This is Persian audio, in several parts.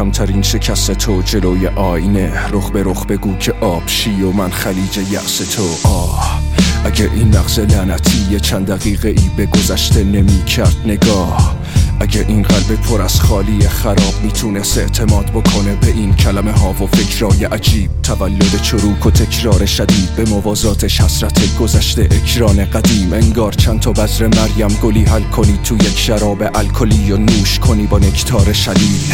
کمترین شکست تو جلوی آینه. رخ به رخ بگو که آب شی و من خلیج یأس تو. اگه این نقص لعنتی چند دقیقه ای به گذشته نمی کرد نگاه، اگه این قلب پر از خالی خراب میتونست اعتماد بکنه به این کلمه ها و فکرای عجیب، تولد چروک و تکرار شدید به موازاتش حسرت گذشته اکران قدیم. انگار چند تا بذر مریم گلی حل کنی تو یک شراب الکلی و نوش کنی با نکتار شلیل.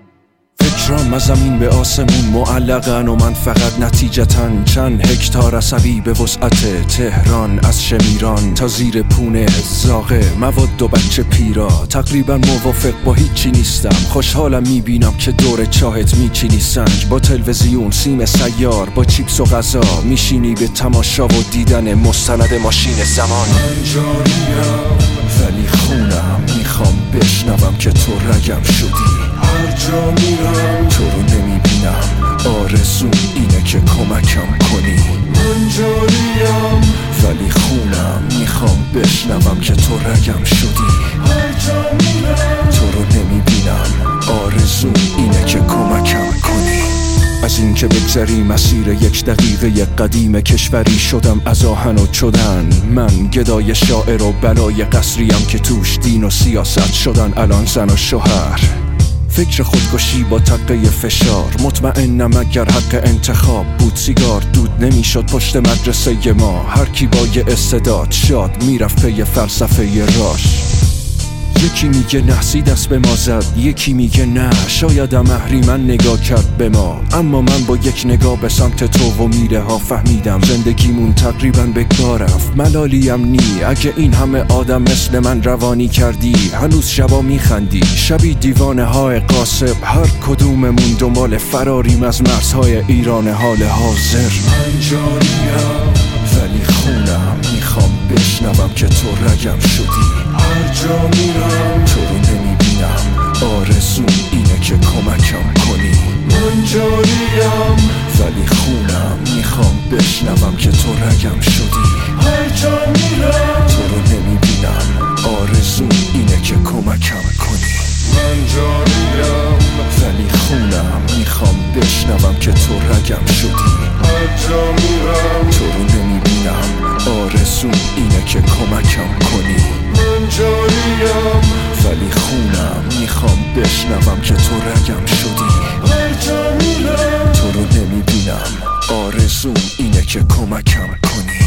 فکرام از زمین به آسمون معلقن و من فقط نتیجتاً چند هکتار عصبی به وسعت تهران، از شمیران تا زیر پونه زاغه مواد و بچه پیرا. تقریبا موافق با هیچی نیستم، خوشحالم میبینم که دور چاهت میچینی سنج با تلویزیون سیم سیار با چیپس و غذا میشینی به تماشا و دیدن مستند ماشین زمان. من جاریم ولی خونم میخوام بشنوم که تو رگم شدی. هر جا میرم تو رو نمیبینم، آرزوم اینه که کمکم کنی. من جاریم ولی خونم میخوام بشنوم که تو رگم شدی. هر جا میرم تو رو نمیبینم، آرزوم اینه که کمکم کنی. از این که بگذری مسیر یک دقیقه قدیم کشوری شدم از آهن و چدن. من گدای شاعر و بلای قصریم که توش دین و سیاست شدن الان زن و شوهر. فکر خودکشی با تقه فشار، مطمئنم اگر حق انتخاب بود سیگار دود نمیشد پشت مدرسه ما. هر کی با یه استعداد شاد میرفت پی فلسفه راش. یکی میگه نحسی دست به ما زد، یکی میگه نه شایدم اهریمن نگاه کرد به ما. اما من با یک نگاه به سمت تو و میره ها فهمیدم زندگیمون تقریبا بکار رفت. ملالیم نی اگه این همه آدم مثل من روانی کردی، هنوز شبا میخندی شبی دیوانه های قاسب. هر کدوممون دنبال فراریم از مرزهای ایران حال حاضر. من جاریم ولی خونم میخوام بشنوم که تو رگم شدی. هر جا میرم تو رو نمیبینم، آرزوم اینه که کمکم کنی. من جاریم ولی خونم میخوام بشنوم که تو رگم شدی. هر جا میرم تو رو نمیبینم، آرزوم اینه که کمکم کنی. من جاریم ولی خونم میخوام بشنوم که تو رگم شدی. هر جا میرم تو رو نمیبینم، آرزوم اینه که کمکم کنی. من جاریم ولی خونم میخوام بشنوم که تو رگم شدی. هر جا میرم تو رو نمیبینم، آرزوم اینه که کمکم کنی.